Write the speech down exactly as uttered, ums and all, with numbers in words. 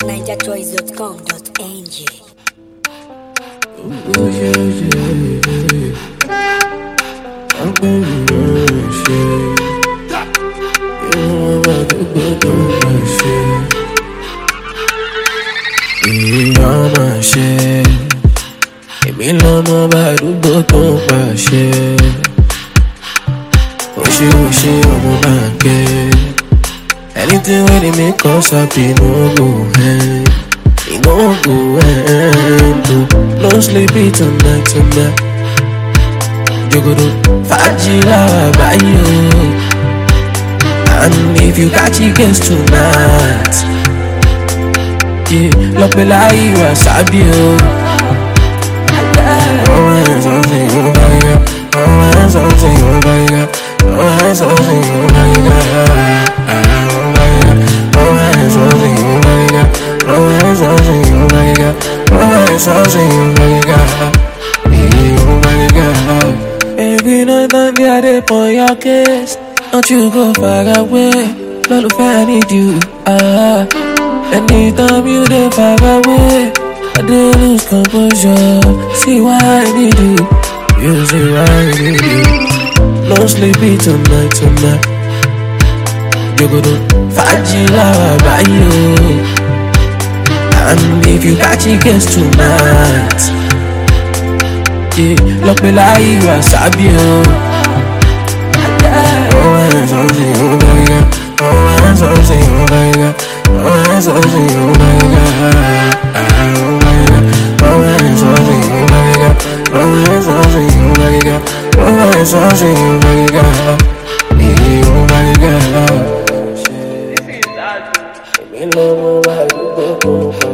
ninja choice dot com dot n g. Oh yeah, yeah, yeah. I'm gonna run shit. You know I'm about to go through my shit. Yeah, all my shit. Èmi lọ́mọ bàdúgbò tó ń pàṣẹ. Oṣé oṣé ọmọ máa ń kẹ́. Anything wey dey make us happy no go end. E no go end o. No sleep it tonight tonight. Jogodo fàájì láwa báyìí o. And if you catch it guess tonight, yeah, lọ́pẹ́ láyé wá sábì o. Oh, hands on me, oh my God. Oh, hands on me, oh my God. Oh, hands on me, oh my God. Oh my God. Oh, hands on me, oh my God. Oh, hands on me, oh my God. Oh, hands on me, oh my God. Yeah, oh my God. Every night I'm there for your case. Don't you go far away. Lord, if I need you, ah. Anytime you dey far away, I dey lose composure. See why I need you. You see why I need you. No sleepy tonight, tonight. Jogodo fàájì láwa báyìí o. And if you catch it guess tonight, yeah, lọ́pẹ́ láyé wá sábì o. Oh, hands on me, oh my God. Oh, hands on me, oh my God. Oh, hands on me, oh my God. Oh my God. Oh, hands on me, oh my God. Oh, hands on me, oh my God. Oh, hands on me, oh my God. Yeah, oh my God. Shit. If it's that, let me know why you go.